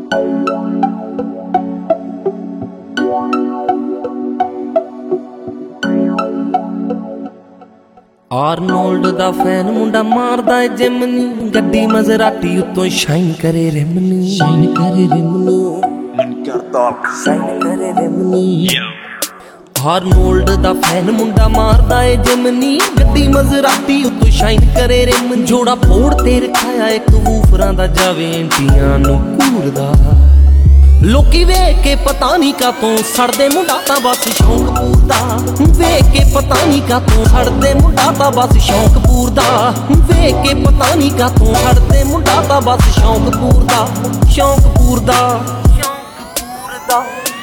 Arnold ਦਾ fan ਮੁੰਡਾ ਮਾਰਦਾ ਏ gym ਨੀ, ਗੱਡੀ ਮਜ਼ਰਾਟੀ ਉੱਤੋਂ ਸ਼ਾਈਨ ਕਰੇ ਰਿਮ ਨੀ, ਸ਼ਾਈਨ ਕਰੇ ਰਿਮ ਨੂੰ ਮਨ ਕਰਦਾ ਸ਼ਾਈਨ ਕਰੇ ਰਿਮ ਨੀ। ਆਰਨੋਲਡ ਦਾ ਫੈਨ ਮੁੰਡਾ ਮਾਰਦਾ ਏ ਜਿਮ ਨੀ, ਗੱਡੀ ਮਜ਼ਰਾਟੀ ਉੱਤੋਂ ਸ਼ਾਈਨ ਕਰੇ ਰਿਮ। ਜੋੜਾ ਫੋੜ ਤੇ ਰਖਾਇਆ ਇੱਕ ਵੂਫਰਾਂ ਦਾ, ਜਾਵੇ ਐਂਟੀਆਂ ਨੂੰ ਘੂਰਦਾ। ਲੋਕੀ ਵੇਖ ਕੇ ਪਤਾ ਨੀ ਕਾਤੋਂ ਸੜਦੇ, ਮੁੰਡਾ ਤਾਂ ਬਸ ਸ਼ੌਂਕ ਪੂਰਦਾ। ਵੇਖ ਕੇ ਪਤਾ ਨੀ ਕਾਤੋਂ ਸੜਦੇ, ਮੁੰਡਾ ਤਾਂ ਬਸ ਸ਼ੌਂਕ ਪੂਰਦਾ। ਵੇਖ ਕੇ ਪਤਾ ਨੀ ਕਾਤੋਂ ਸੜਦੇ, ਮੁੰਡਾ ਤਾਂ ਬਸ ਸ਼ੌਂਕ ਪੂਰਦਾ, ਸ਼ੌਂਕ ਪੂਰਦਾ, ਸ਼ੌਂਕ ਪੂਰਦਾ।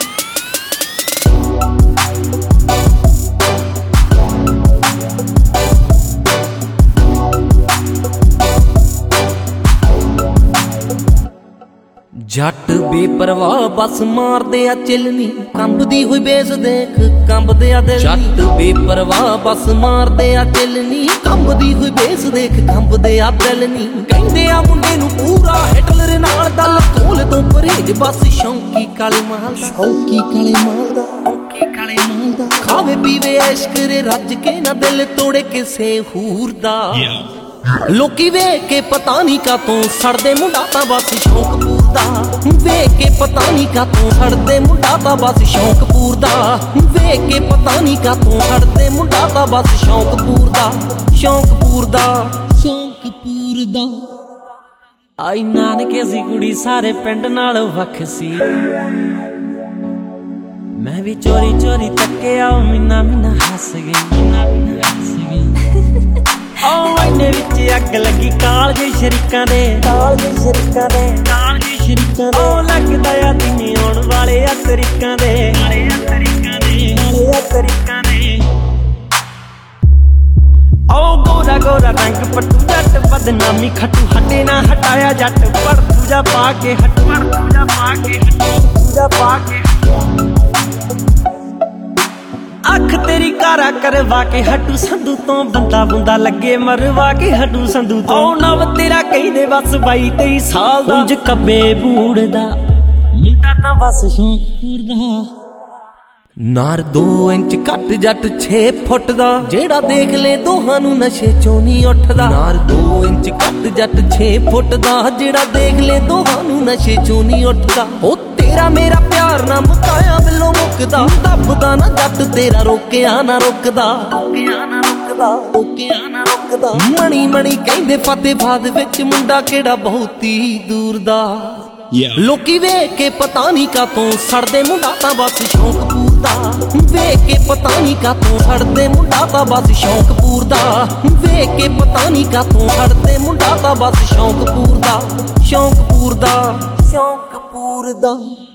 ਜੱਟ ਬੇਪਰਵਾਹ ਬਸ ਮਾਰਦੇ ਆ ਚਿਲਨੀ, ਕੰਬਦੀ ਹੋਈ ਬੇਸ ਦੇਖ ਕੰਬਦੇ ਆ ਦਿਲ। ਜੱਟ ਬੇਪਰਵਾਹ ਬਸ ਮਾਰਦੇ ਆ ਚਿਲਨੀ, ਕੰਬਦੀ ਹੋਈ ਬੇਸ ਦੇਖ ਕੰਬਦੇ ਆ ਦਿਲ ਨੀ। ਕਹਿੰਦੇ ਆ ਮੁੰਡੇ ਨੂੰ ਪੂਰਾ ਹਿਟਲਰ ਨਾਲ ਦਾ, ਕੋਲ ਤੋਂ ਪਰਹੇਜ ਬਸ ਸ਼ੌਂਕੀ ਕਾਲੇ ਮਾਲ ਦਾ, ਸ਼ੌਂਕੀ ਕਾਲੇ ਮਾਲ ਦਾ, ਸ਼ੌਂਕੀ ਕਾਲੇ ਮਾਲ ਦਾ। ਖਾਵੇ ਪੀਵੇ ਐਸ਼ ਕਰੇ ਰੱਜ ਕੇ, ਨਾ ਦਿਲ ਤੋੜੇ ਕਿਸੇ ਹੂਰ ਦਾ। ਲੋਕੀ ਵੇਖ ਕੇ ਪਤਾ ਨੀ ਕਾਤੋਂ ਸੜਦੇ, ਮੁੰਡਾ ਤਾਂ ਬਸ ਸ਼ੌਂਕ ਪੂਰਦਾ। ਵੇਖ ਕੇ ਪਤਾ ਨੀ ਕਾਤੋਂ ਸੜਦੇ, ਮੁੰਡਾ ਤਾਂ ਬਸ ਸ਼ੌਂਕ ਪੂਰਦਾ। ਵੇਖ ਕੇ ਪਤਾ ਨੀ ਕਾਤੋਂ ਸੜਦੇ, ਮੁੰਡਾ ਤਾਂ ਬਸ ਸ਼ੌਂਕ ਪੂਰਦਾ, ਸ਼ੌਂਕ ਪੂਰਦਾ, ਸ਼ੌਂਕ ਪੂਰਦਾ। ਆਈ ਨਾਨਕੇ ਸੀ ਕੁੜੀ ਸਾਰੇ ਪਿੰਡ ਨਾਲ ਵੱਖ ਸੀ, ਮੈਂ ਵੀ ਚੋਰੀ ਚੋਰੀ ਤੱਕਿਆ, ਮੀਨਾ ਮੀਨਾ ਹੱਸ ਗਈ, ਮੀਨਾ ਮੀਨਾ ਹੱਸ ਗਈ। ਇਹਨੇ ਵਿੱਚ ਅੱਗ ਲੱਗੀ ਕਾਲਜੇ ਸ਼ਰੀਕਾਂ ਦੇ, ਕਾਲਜੇ ਸ਼ਰੀਕਾਂ ਦੇ, ਕਾਲਜੇ ਸ਼ਰੀਕਾਂ ਦੇ। ਉਹ ਲੱਗਦਾ ਆ ਦਿਨੇ ਆਉਣ ਵਾਲੇ ਆ ਤਰੀਕਾਂ ਦੇ, ਵਾਲੇ ਆ ਤਰੀਕਾਂ ਦੇ, ਵਾਲੇ ਆ ਤਰੀਕਾਂ ਦੇ। ਉਹ ਗੋਰਾ ਗੋਰਾ ਰੰਗ ਪੱਟੂ ਜੱਟ, ਬਦਨਾਮੀ ਖੱਟੂ ਹਟੇ ਨਾ ਹਟਾਇਆ ਜੱਟ। ਪਰ ਪੂਜਾ ਪਾ ਕੇ ਹਟ, ਪਰ ਪੂਜਾ ਪਾ ਕੇ ਹਟ, ਪੂਜਾ ਪਾ ਕੇ। ਅੱਖ ਤੇਰੀ ਕਾਰਾ ਕਰਵਾ ਕੇ ਹਟੂ ਸੰਧੂ ਤੋਂ, ਬੰਦਾ ਬੁੰਦਾ ਲੱਗੇ ਮਰਵਾ ਕੇ ਹਟੂ ਸੰਧੂ ਤੋਂ। ਉਹ ਨਵ ਤੇਰਾ ਕਹਿੰਦੇ ਬਸ 22-23 ਸਾਲ ਦਾ, ਉਂਝ ਕੱਬੇ ਬੂੜਦਾ, ਮੁੰਡਾ ਤਾਂ ਬਸ ਸ਼ੌਂਕ ਪੂਰਦਾ। ਨਾਰ 2 ਇੰਚ ਘੱਟ ਜੱਟ 6 ਫੁੱਟ ਦਾ, ਜਿਹੜਾ ਦੇਖ ਲੈ ਦੋਹਾਂ ਨੂੰ ਨਸ਼ੇ ਚੋਂ ਨਹੀਂ ਉੱਠਦਾ। ਨਾਰ 2 ਇੰਚ ਘੱਟ ਜੱਟ 6 ਫੁੱਟ ਦਾ, ਜਿਹੜਾ ਦੇਖ ਲੈ ਦੋਹਾਂ ਨੂੰ ਨਸ਼ੇ ਚੋਂ ਨਹੀਂ ਉੱਠਦਾ। ਉਹ ਤੇਰਾ ਮੇਰਾ ਪਿਆਰ ਨਾ ਮੁਕਾਇਆ ਬਿੱਲੋਂ ਮੁੱਕਦਾ, ਦੱਬਦਾ ਨਾ ਜੱਟ ਤੇਰਾ ਰੋਕਿਆ ਨਾ ਰੁਕਦਾ, ਰੋਕਿਆ ਨਾ ਰੁਕਦਾ, ਰੋਕਿਆ ਨਾ ਰੁਕਦਾ। ਮਣੀ ਮਣੀ ਕਹਿੰਦੇ ਫਤਿਹਬਾਦ ਵਿੱਚ ਮੁੰਡਾ ਕਿਹੜਾ ਬਹੁਤੀ ਦੂਰ ਦਾ। ਲੋਕੀ ਵੇਖ ਕੇ ਪਤਾ ਨੀ ਕਾਤੋਂ ਸੜਦੇ, ਮੁੰਡਾ ਤਾਂ ਬਸ ਸ਼ੌਂਕ ਪੂਰਦਾ। ਵੇਖ ਕੇ ਪਤਾ ਨੀ ਕਾਤੋਂ ਸੜਦੇ, ਮੁੰਡਾ ਤਾਂ ਬਸ ਸ਼ੌਂਕ ਪੂਰਦਾ। ਵੇਖ ਕੇ ਪਤਾ ਨੀ ਕਾਤੋਂ ਸੜਦੇ, ਮੁੰਡਾ ਤਾਂ ਬਸ ਸ਼ੌਂਕ ਪੂਰਦਾ, ਸ਼ੌਂਕ ਪੂਰਦਾ, ਸ਼ੌਂਕ ਪੂਰਦਾ।